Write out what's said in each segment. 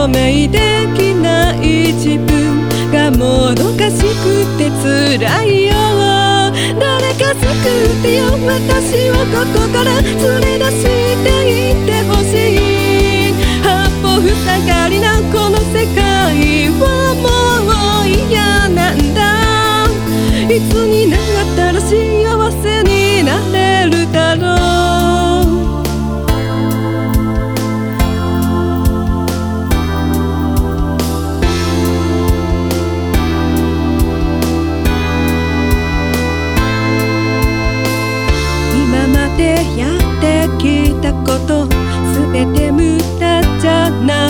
証明できない自分がもどかしくて辛いよ。誰か救ってよ、私をここから連れ出していってほしい。八方塞がりなこの世界はもう嫌なんだ。いつになったら幸せになれるだろう。今までやってきたことすべて無駄じゃない。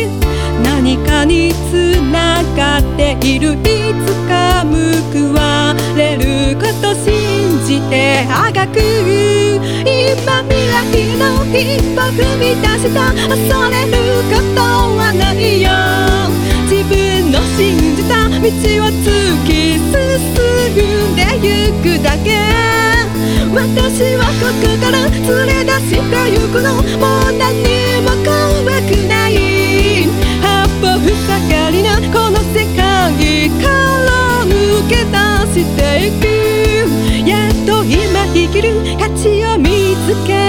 何かにつながっている。いつか報われること信じてあがく。今未来の一歩踏み出した恐れることはないよ。自分の信じた道を突き進んでゆくだけ。私はここから連れ出してゆくの。もう何も怖くない。八方塞がりなこの世界から抜け出していく。やっと今生きる価値を見つけ